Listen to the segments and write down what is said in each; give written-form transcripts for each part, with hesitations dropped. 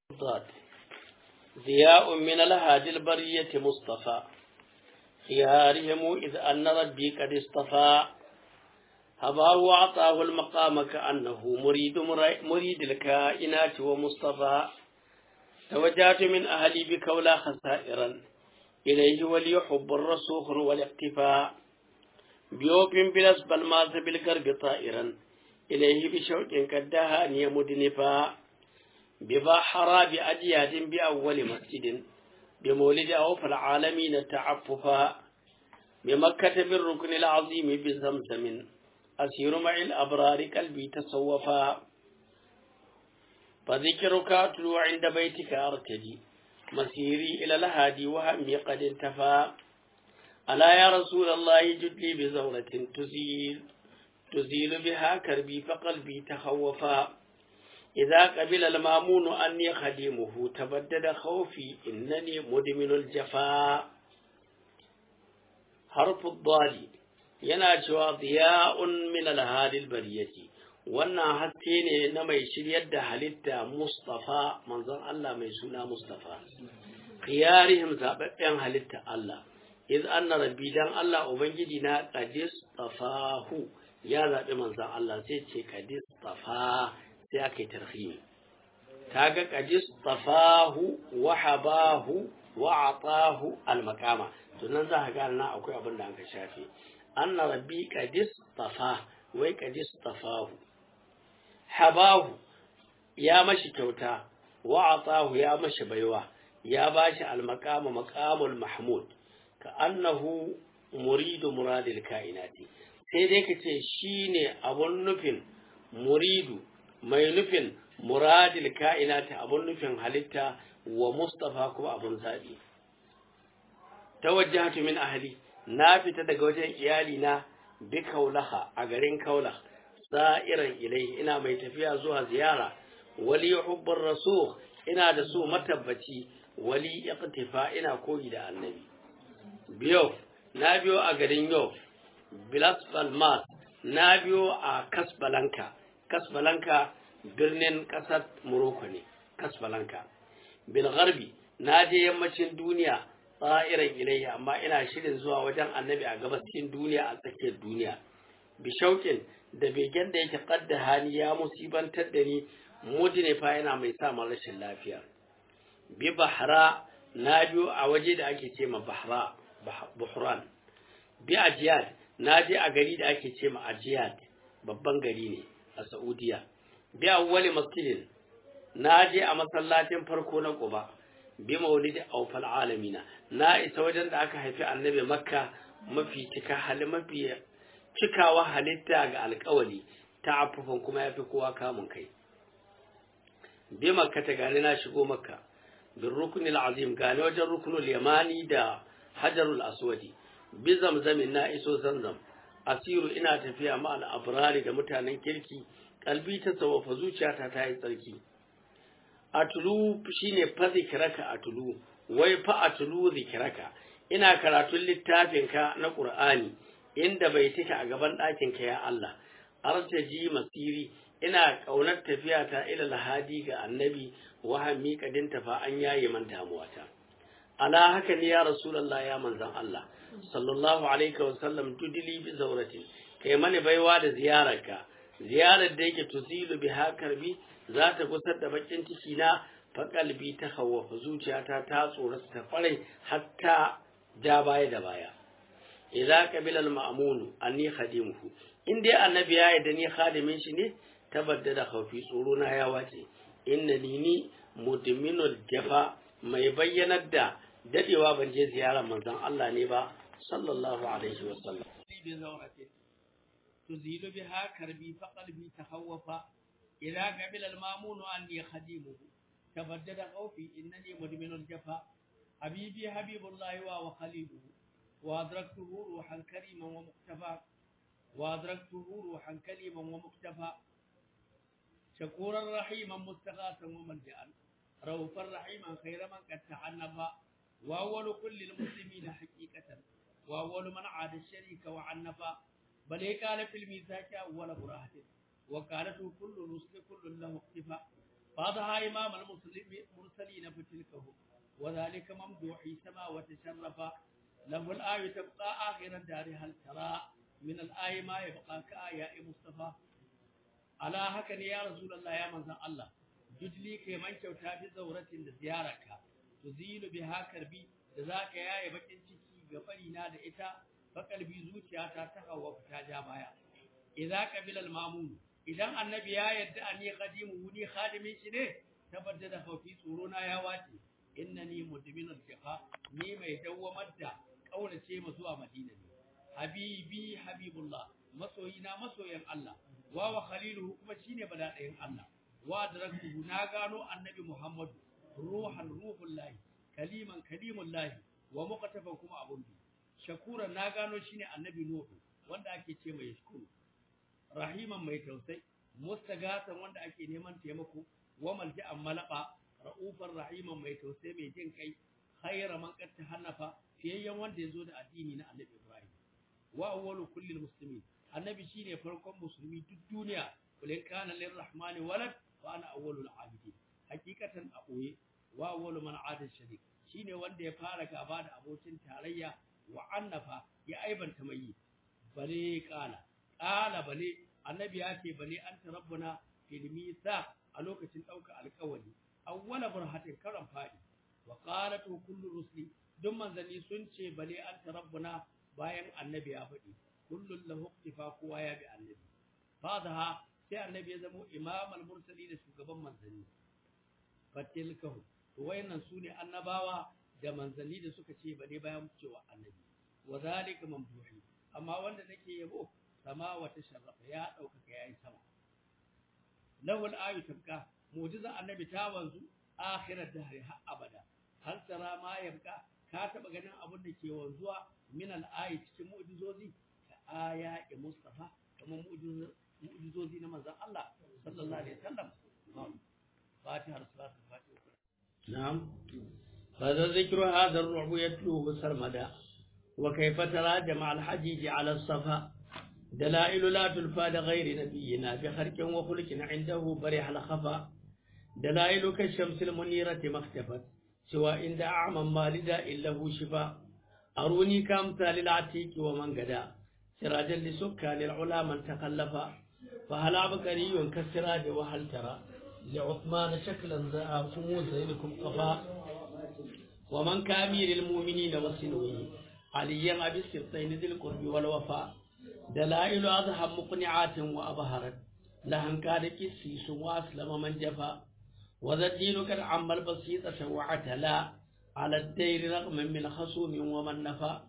ضاد ضياء من الهادي البرية مصطفى خيارهم إذ أن ربي قد اصطفى هباه وعطاه المقام كأنه مريد الكائنات ومصطفى توجهت من أهلي بكولا خسائرا إليه وليحب الرسوخ والاقتفاء بيوب بالأسب الماز بالقرب طائرا إليه بشوق قد دهاني مدنفا ببحر بأجياد بأول مسجد بمولد أوفى العالمين تعففا بمكة بالركن العظيم بزمزم أسير مع الأبرار قلبي تصوفا فذكرك أتلو عند بيتك أرتدي مسيري إلى الهادي وهمي قد انتفى ألا يا رسول الله جد لي بزورة تزيل بها كربي فقلبي تخوفا إذا قبل المامون أني خديمه تبدد خوفي إنني مدمن الجفاء حرف الضاد يناشوا ضياء من الهادي البرية wannan haske ne na mai shiryar da halitta Mustafa manzon Allah mai suna Mustafa khiyarihim zababben halitta Allah iz anna rabbi dan Allah ubangiji na qadis tafahu ya zabi manzon Allah sai ce qadis tafa sai aka yi tarhimi kaga qadis tafahu wa habahu wa atahu al maqama to nan za ka ga na akwai abin da aka shafe anna rabbi qadis tafa wai qadis tafahu habahu ya mashi kyauta wa atahu ya mashi baiwa ya bashi al-maqama maqamul mahmud ka annahu muridu muradil kainati sai dai kace shine abun nufin muridu mai nufin muradil kainati abun nufin halitta wa mustafa kuma abun zabi tawajjahtu min ahli na fita daga wajen iyali na bi kaulaha a garin kaulah sa'iran ilai ina mai tafiya zuwa ziyara wali hubbur rasul ina da su matabbaci wali iqtifa ina koyi da annabi biyo na biyo a garin yau bilas balmas na biyo a kasbalanka birnin kasar morocco ne kasbalanka bil gharbi na je yammacin duniya sa'iran ilai amma ina shirin zuwa wajen annabi a gabashin duniya a tsakiyar duniya bi shauƙin da begen da yake kadda hali ya musibantar da ni mudine fa yana mai sa rashin lafiya bi bahra na biyo a waje da ake ce ma bahra buhran bi ajiyad na je a gari da ake ce ma ajiyad babban gari ne a saudiya bi awwali masjidin na je a masallacin farko na quba bi maulidi awfal alamina na isa wajen da aka haifi annabi makka mafi cikawa halitta ga alƙawali ta afufan kuma yafi kowa kamun kai bi makka ta gane na shigo makka bin rukunil azim gane wajen rukunul yamani da hajarul aswadi bi zamzamin na iso zamzam asiru ina tafiya ma al abrari da mutanen kirki kalbi ta tsawafa zuciyata ta yi tsarki atulu shine fa zikraka atulu wai fa atulu zikraka ina karatun littafinka na qur'ani inda bai tika a gaban ɗakin ka ya Allah artaji masiri ina kaunar tafiya ta ila lahadi ga annabi wahami kadin tafa an yayi man damuwata ala haka ne ya rasulullah ya manzon Allah sallallahu alaihi wa sallam tudili bi zawrati kai mani baiwa da ziyararka ziyarar da yake tuzilu biha karbi za ta gusar da bakin ciki na fa kalbi ta hawa zuciyata ta tsorata ta kwarai hatta ja baya da baya idza qabila al-ma'mun anni khadimuhu in dai annabi ya yarda ni khadimin shi ne tabaddada khawfi tsoro na ya wace innani ni mudminul jafa mai bayyanar da dadewa ban je ziyarar manzon Allah ne ba sallallahu alaihi wasallam bi zawrati tuzilu biha karbi fa qalbi tahawwafa idza qabila al-ma'mun anni khadimuhu tabaddada khawfi innani mudminul jafa habibi habibullahi wa khaliluhu وأدركته روحا كريما ومكتفى شكورا رحيما مستغاثا وملجأ رؤوفا رحيما خير من قد تعنفا وأول كل المسلمين حقيقة وأول من عاد الشريك وعنفا بل كان في الميثاق أول براهة وكانت كل رسل كل له اقتفاء فاضها إمام المرسلين فتلكه وذلك ممدوح سما وتشرف له الآية تبقى آخر الدار هل ترى من الآية ما يبقى كآية مصطفى على هكذا يا رسول الله يا من الله جدلي كمان كوتا بزورة زيارك تزيل بها كربي ذاك يا يبكين ciki ga farina da ita fa kalbi zuciyata ta hawa ta ja baya idza qabila al-mamun idan annabi ya yadda ani qadimu ni khadimin shi ne tabaddada khawfi tsoro na ya wace innani mudminul fiqa ni mai dawwamar da kaurace mu zuwa madina ne habibi habibullah masoyina masoyan Allah wa khaliluhu kuma shine badadayin Allah wa daraktuhu na gano annabi Muhammad ruhan ruhullahi kaliman kalimullahi wa muqtafan kuma abun bi shakuran na gano shine annabi Nuhu wanda ake ce mai shukuru rahiman mai tausayi mustagatan wanda ake neman taimako wa malja'an malaba raufar rahiman mai tausayi mai jin kai khayra man qad tahannafa fiyayyan wanda yazo da addini na annabi Ibrahim wa awwalu kulli muslimin annabi shine farkon musulmi duk duniya kulin kana lirrahmani walad wa ana awwalul abidin hakikatan a boye wa awwalu man aada sharik shine wanda ya fara gaba da abokin tarayya wa annafa ya aibanta mai bale qala bale annabi ya ce bale anta rabbuna fil misa a lokacin dauka alƙawari awwala burhatin karam fadi wa qalat kullu rusli duk manzali sun ce bale anta rabbuna bayan annabi ya faɗi kullun lahu iktifa kowa ya bi annabi fadaha sai annabi ya zama imamul mursali da shugaban manzali fatilkahu to wayannan sune annabawa da manzali da suka ce bale bayan cewa annabi wa zalika mamduhi amma wanda nake yabo sama wata sharrafa ya daukaka yayin sama lawal ayu tabka mu'jiza annabi ta wanzu akhirat dahri har abada hal tara ma yabka ka taba ganin abin da ke wanzuwa min al-ayi cikin mu'jizozi ka aya mustafa kamar mu'jizozi na manzon Allah sallallahu alaihi wasallam fatiha salatul fatiha na'am هذا ذكر هذا الرعب يتلوه سرمدا وكيف ترى جمع الحجيج على الصفا دلائل لا تلفى لغير نبينا بخرق وخلق عنده برح الخفا دلائل كالشمس المنيرة ما اختفت سوى عند أعمى ما لداء له شفاء أروني كامثال العتيق ومن قدا سراجا لسكان العلا من تخلفا فهل عبقري كالسراج وهل ترى لعثمان شكلا ذا خموس لكم قفا ومن كامير المؤمنين وسنوه عليا أبي السبطين ذي القرب والوفاء دلائل أضحى مقنعات وأبهرت لهن كان كسيس وأسلم من جفا وذا الدين قد عم البسيطة وعتلا على الدير رغم من خصوم ومن نفى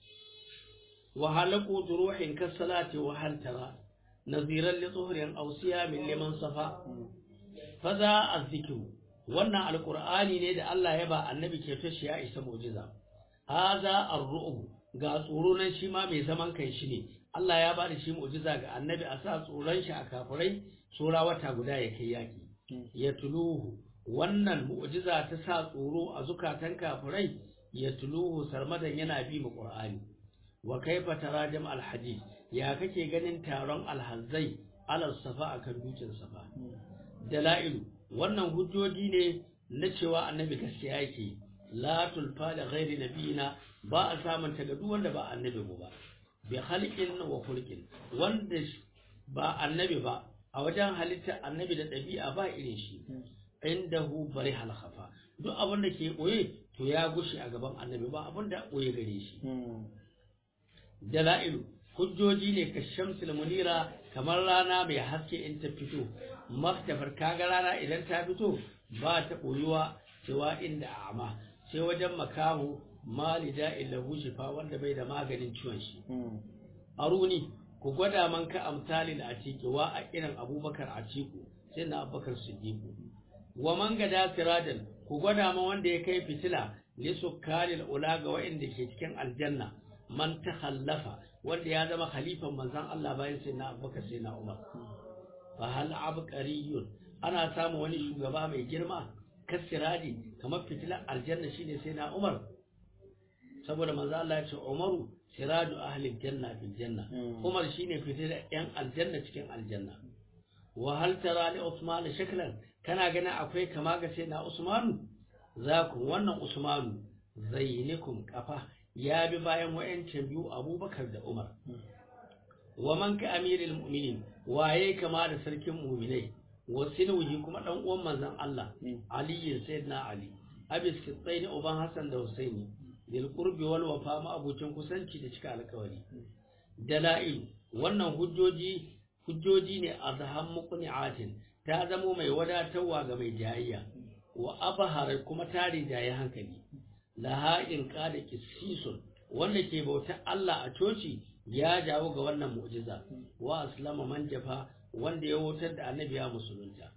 وهل قوت روح كالصلاة وهل ترى نظيرا لطهر أو صيام لمن صفى فذا الذكر wannan alqur'ani ne da Allah ya ba annabi ke tashi ya isa mu'jiza haza ar-ru'b ga tsoro nan shi ma mai zaman kai shi ne Allah ya ba da shi mu'jiza ga annabi a sa tsoron shi a kafirai sura wata guda ya kai yaki ya tuluhu wannan mu'jiza ta sa tsoro a zukatan kafirai ya tuluhu sarmadan yana bi mu qur'ani wa kaifa tarajam al-hadith ya kake ganin taron al-hazzai ala safa akan dutsen safa dalailu wannan hujjoji ne na cewa annabi gaskiya yake la tulfa da ghairi nabiyina ba a samun ta ga duk wanda ba annabi ba bi khalqin wa khulqin wanda ba annabi ba a wajen halitta annabi da dabi'a ba irin shi indahu bari hal khafa duk abin da ke koye to ya gushi a gaban annabi ba abin da koye gare shi dalailu hujjoji ne ka shamsul munira kamar rana mai haske in ta fito maktafar kaga rana idan ta fito ba ta koyuwa cewa inda a'ma sai wajen makahu malida illahu shifa wanda bai da maganin ciwon shi aruni ku gwada man ka amsalin a ciki wa a irin abubakar a ciku sai na abubakar siddiqu wa man gada sirajan ku gwada man wanda ya kai fitila li sukkalil ula ga wa'inda ke cikin aljanna man takhallafa wanda ya zama khalifan manzon Allah bayan sai na abubakar sai na umar fa hal abqariyun ana samu wani shugaba mai girma kasiradi kamar fitilar aljanna shine sai na umar saboda manzo Allah ya ce umaru siraju ahli janna fil janna umar shine fitilar yan aljanna cikin aljanna wa hal tara li usman shaklan kana ganin akwai kama ga sai na Usmanu za ku wannan Usmanu zainikum kafa ya bi bayan wayancin biyu Abubakar da Umar wa man ka amirul mu'minin waye kama da sarkin mu'minai wasinuhi kuma dan uwan manzon Allah Ali sayyidina Ali abis kitsaini uban Hassan da Husaini lil qurbi wal wafa ma abucin kusanci da cika alƙawari dalail wannan hujjoji ne azham muqni'atin ta zamo mai wadatarwa ga mai jayayya wa abahar kuma tari jayi hankali laha in qada qissisun wanda ke bauta Allah a coci ya jawo ga wannan mu'jiza wa aslama man jafa wanda ya wutar da annabi ya musulunta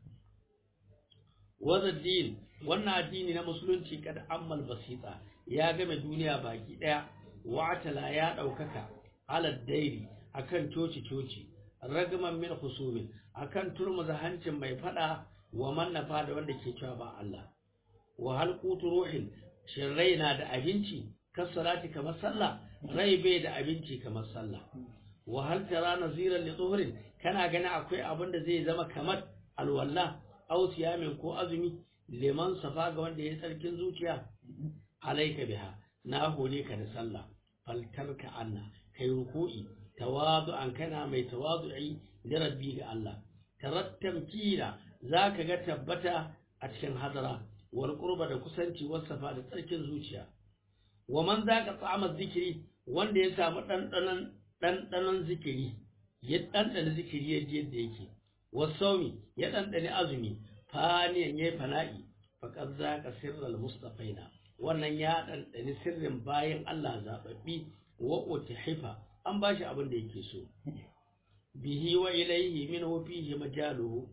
wazaddin wannan addini na musulunci kad ammal basita ya game duniya baki daya wa'tala ya daukaka alad dairi akan coci ragaman min khusumin akan turmuza hancin mai fada wa mannafa da wanda ke cewa ba Allah wa halqutu ruhin shin raina da abinci kasalati kamar sallah rai bai da abinci kamar sallah wa hal tara naziran li dhuhrin kana gani akwai abin da zai zama kamar alwalla aw siyamin ko azumi liman safa ga wanda ya tsarkin zuciya alaika biha na hore ka da sallah faltarka anna kai ruku'i tawadu'an kana mai tawadu'i da rabbi ga Allah tarattam kila zaka ga tabbata a cikin hadara wal qurba da kusanci wasafa da tsarkin zuciya wa man zaka ta'ama zikiri wanda ya samu dandanan zikiri ya dandana zikiri yadda yake wasaumi ya dandane azumi faniyan yayi fana'i faqad zaka sirral mustafaina wannan ya dandane sirrin bayan Allah zababbi wa utihifa an bashi abin da yake so bihi wa ilayhi minhu fihi majaluhu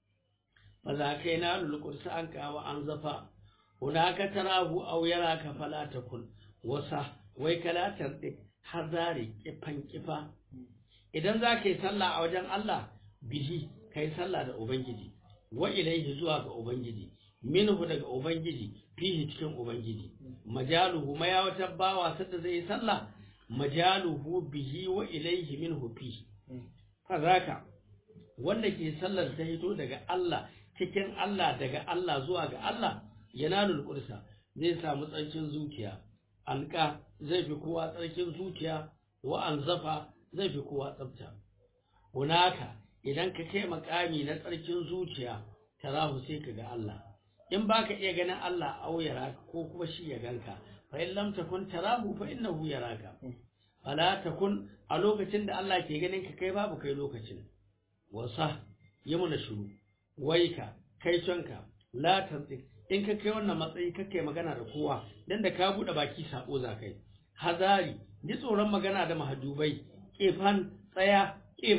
fa zakaina lul qursa an kawa an zafa hunaka tarahu aw yaraka fala takun wasa wai kala tardik hazari kifan kifa idan zaka yi sallah a wajen Allah bihi kai sallah da ubangiji wa ilayhi zuwa ga ubangiji minhu daga ubangiji fihi cikin ubangiji majaluhu ma ya wata bawa sadda zai sallah majaluhu bihi wa ilayhi minhu fihi kazaka wanda ke sallar ta hito daga Allah cikin Allah daga Allah zuwa ga Allah yanalul qursa zai samu tsarkin zuciya alqa zai fi kowa tsarkin zuciya wa anzafa zai fi kowa tsafta hunaka idan ka kai makami na tsarkin zuciya tarahu sai ka ga Allah in baka iya ganin Allah auyara ko kuma shi ya ganka fa in lam takun tarahu fa innahu yaraka fala takun a lokacin da Allah ke ganin ka kai babu kai lokacin wasa yi mana shiru waika kai tonka la tantik in ka kai wannan matsayi kake magana da kowa dan da ka bude baki sako za kai hazari ji tsoron magana da mahajubai kefan tsaya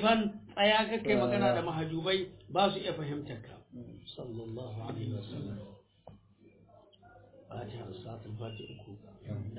kake magana da mahajubai ba su iya fahimtar ka sallallahu alaihi wasallam fatiha salatul fatiha